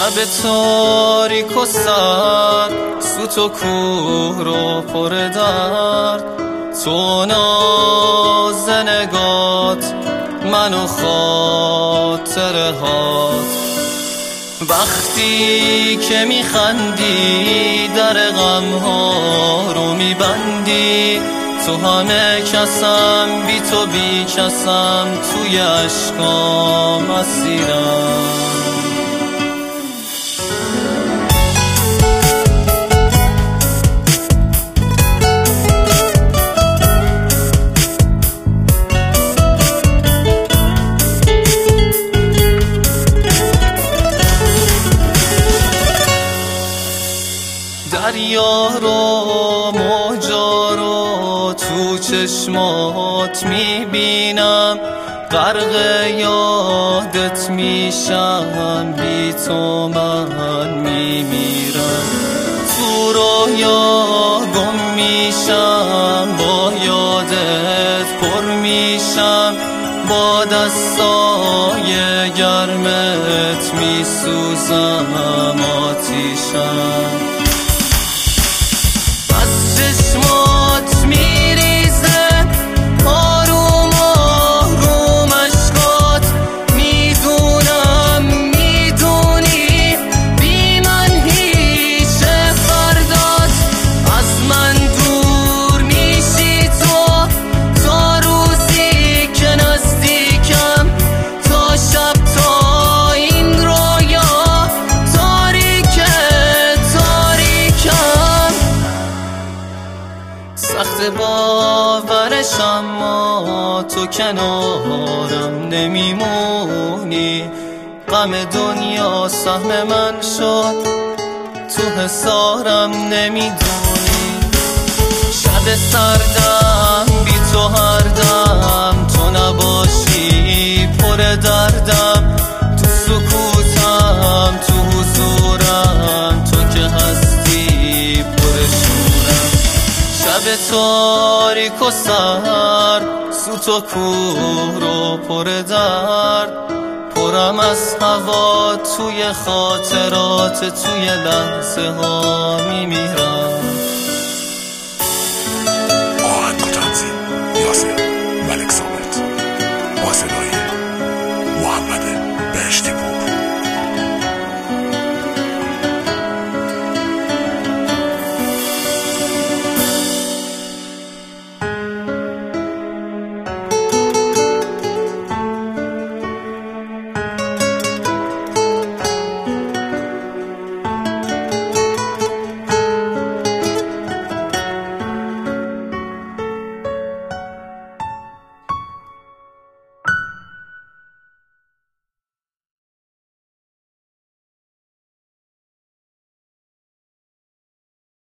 شب تاریک و سرد، سوت و کوه رو پر درد، تو نازنگات، من و خاطره هات. وقتی که میخندی در غم ها رو میبندی، تو همه کسم، بی تو بی کسم، توی عشقام اسیرم. دریا رو موجا رو تو چشمات میبینم، غرق یادت میشم، بی تو من میمیرم. تو رویا گم میشم، با یادت پر میشم، با دستای گرمت میسوزم، آتیشم. چشمات میریزه آروم آروم اشکات، میدونم میدونی بی من هیچ فردات. از من دور میشی تو تا روزی که نزدیکم، تا شب تا این رویا سخت باورش، اما تو کنارم نمیمونی. غم دنیا سهم من شد، تو حسارم نمیدونی. شب سردم بی تو هر دم، تو نباشی پر دردم. تو سکوتم تو حضورم، تو که هستی پر شورم. شب تاریک و سرد، سوت و کوه رو پر درد، پرم از هوا توی خاطرات، توی لحظه ها میمیرم.